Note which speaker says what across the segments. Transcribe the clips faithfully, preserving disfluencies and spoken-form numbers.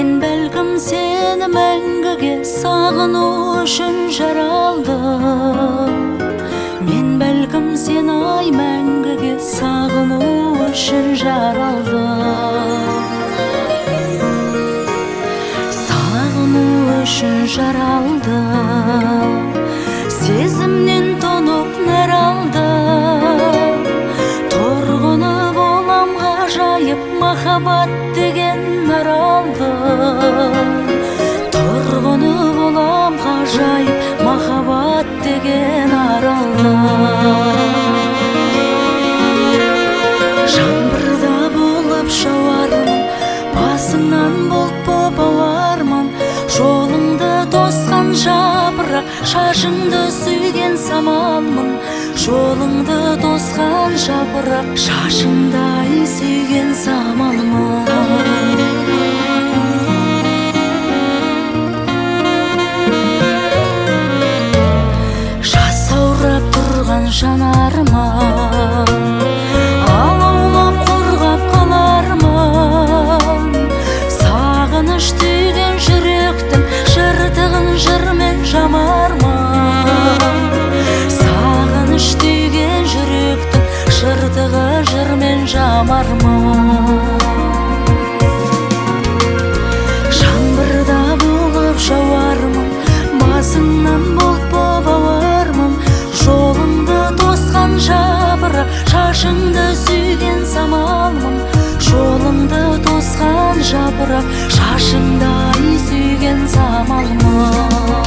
Speaker 1: Мен бәлкім сені мәңгіге сағыну үшін жаралдым. Мен бәлкім сені ай мәңгіге сағыну үшін жаралдым. Сағыну үшін жаралдым. Сезімнен тонып нәр алдым. Тұрғыны болам ғажайып махаббат деген аралдым. Тұрғыны болам ғажайып махаббат деген аралдым. Жаңбырда болып жауармын, басыңнан бұлт боп ауармын. Жолыңды тосқан жапырақ, шашыңды сүйген самалмын. Жолыңды тосқан жапырақ, шашыңдай сүйген самалмын. Жасаурап тұрған жанарыма алаулап қорғап қалармын. Сағыныш түйген жүректің жыртығын жырмен жамармын. Сағыныш түйген жүректің жыртығы жырмен жамармын. Жаңбырда болып жауармын, басыңнан бұлт боп ауармын. Жолыңды тосқан жапырақ, шашыңды сүйген самалмын. Жолыңды тосқан жапырақ, шашыңдай сүйген самалмын.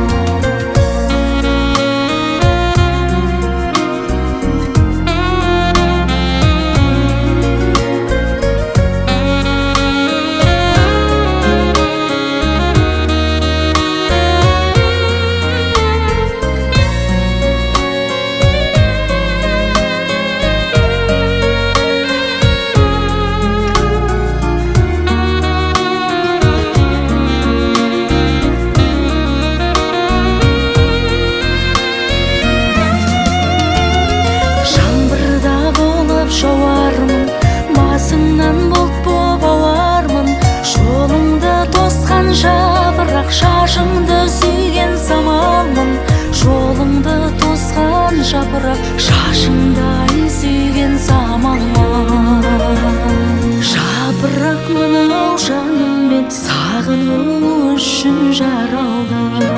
Speaker 1: Жауармын, басыңнан бұлт боп ауармын. Жолыңды тосқан жапырақ, шашыңды сүйген самалмын. Жолыңды тосқан жапырақ, шашыңдай сүйген самалмын. Жапырақ мынау жаным, мен сағыну үшін жаралдым.